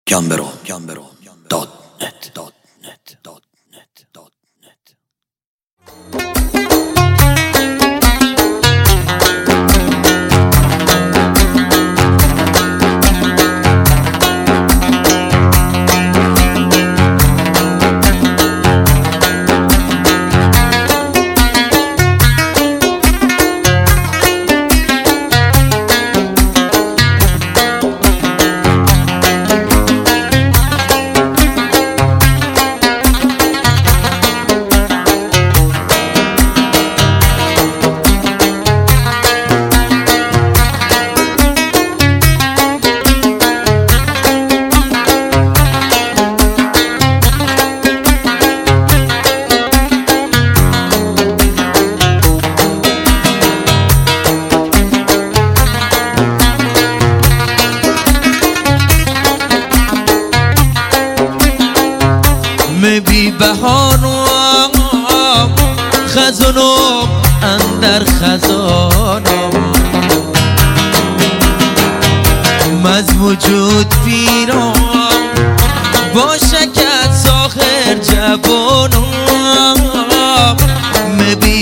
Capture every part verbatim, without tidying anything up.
گمبرو گمبرو دات نت دات نت دات نت دات نت. بی بهانم خزانم اندر خزانم از وجود پیرم با شکت ساخر جوانم بی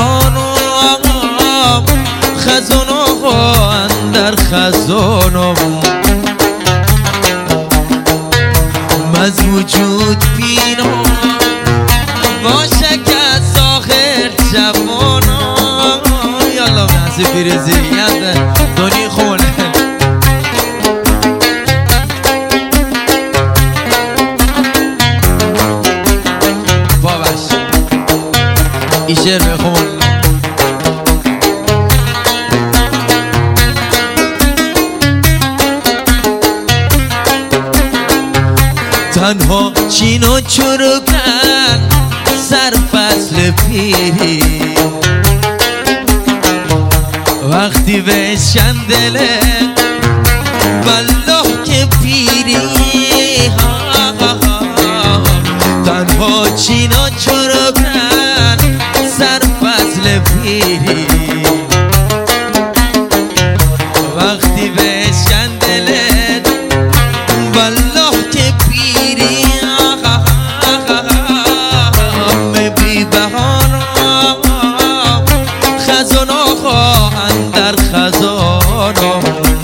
بهانم خزانم اندر خزانم از وجود پیرم با شکت ساخر جوانم. یالا نزی پیرزیت دونی خونه بابش ای شعر بخون. تنها چین و چروکن سر فصل پیری وقتی بشن دله والله که پیری تنها چین و چروکن سر فصل پیری وقتی بشن دله والله که پیری بی بهانم خزانم اندر خزانم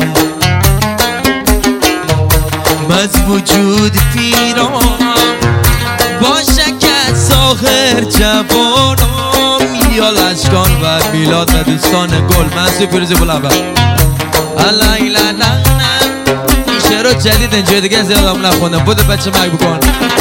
از وجود پیرم با شکت ساخر جوانم. یا لشکان و میلاد و دوستان گل منصور پیروزی بلبل الله ایلا این شعر جدید اینجای دیگه زیادم نخوندم بوده بچه مگ بکن.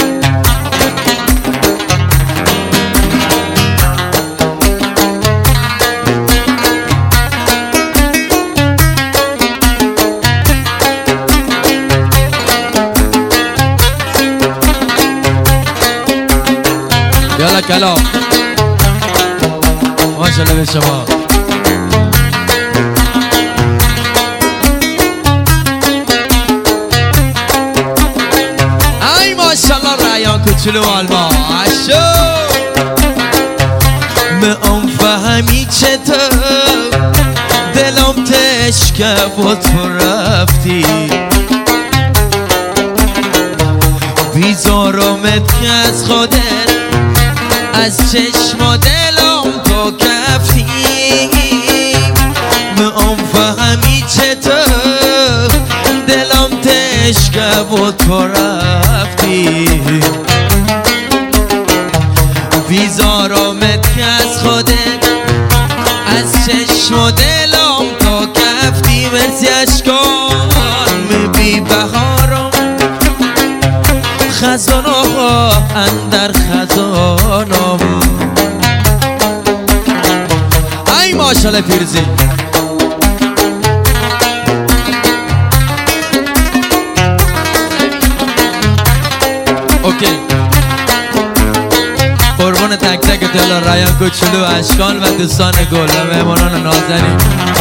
یالا کلام ماشاءالله به شما. ای ماشاءالله ریان کوچولو آلما اشو من اون فهمی چطور دلم تشکف و تو رفتی بیزارمت که از خودت از چشم و دلم تو کفتی من اون فهمی چطور دلم تشکف و تو رفتی بیزارمت که از خودت از چشم و دلم تو کفتی. مرسی اشکان بی بهارم خزانم اندر خزانم. ای ماشاءالله پیرزی اوکی قربان تک تک دل رایان کوچولو اشکان و دوستان گل و مهمانان نازنین.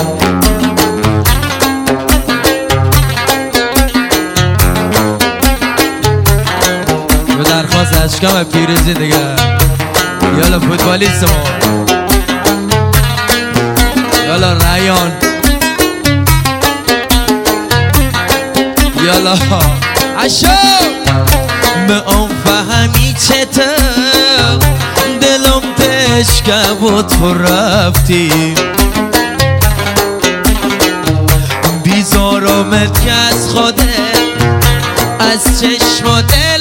به درخواست اشکان و پیروزی دیگه یالا فوتبالیست ما یالا رایان یالا اشو به آن فهمی چته دلم تشکه و تو رفتی بیزارمت که از خوده از چشم و دل